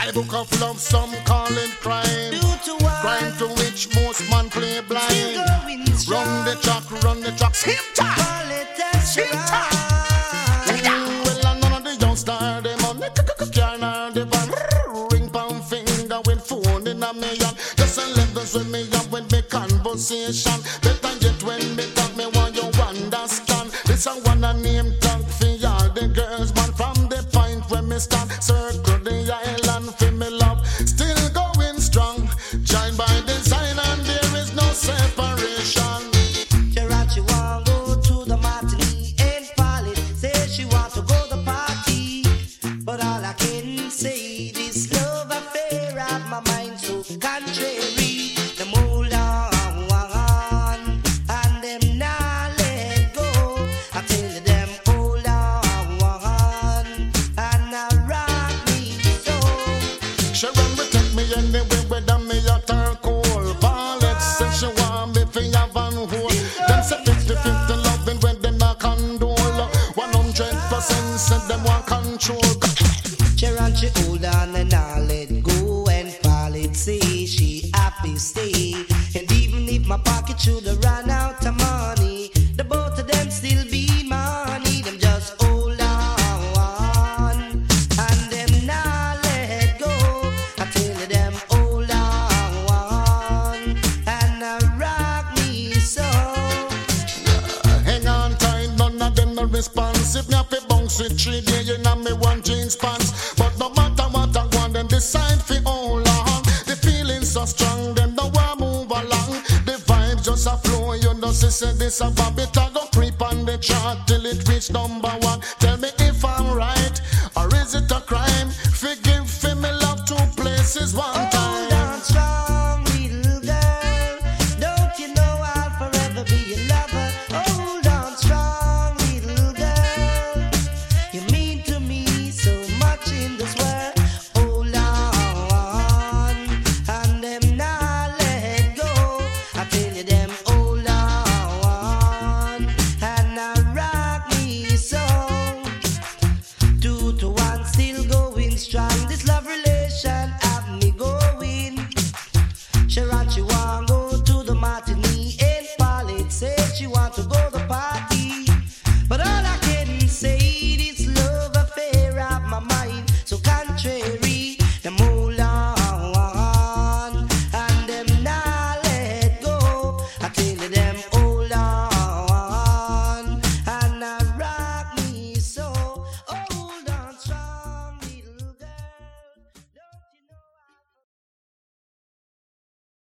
My book of love, some call it crime. Crime to which most man play blind. Run the track, same time. Same time. Well, none of the youngsters, them on the car, the van. Ring pound finger with phone in a million. Just 11 with me up with me conversation. Better yet when me talk, me want you understand. This I wanna name tag for all the girls, man. From the point where me stand, circle the island for me love. Still going strong, joined by design and there is no separation. She want go to the matinee and Polly say she want to go to the party. But all I can say, this love affair of my mind so contrary. Them hold on and them not let go. I tell them hold on and I rock me so. She run me take me anywhere whether me hot or cold. Paulette say she want me for have and hold. Them say 50-50 loving when them not condole. 100% say them want control. She run, she hold on and I let go. And Paulette say she happy stay. And even if my pocket should have run out of money, the both of them still be money. Them just hold on and them not let go. I tell them hold on and rock me so. Hang on tight, none of them no responsive. Me have to bounce with 3 days in me one jeans pants. But no matter what I want, them decide fi hold on. The feeling's so strong, them no want move along. The vibes just a flow, you know. Say this a habit, I go creep on the chart till it reach #1. Tell me if I'm right or is it a crime? Forgive for me love 2 places. One.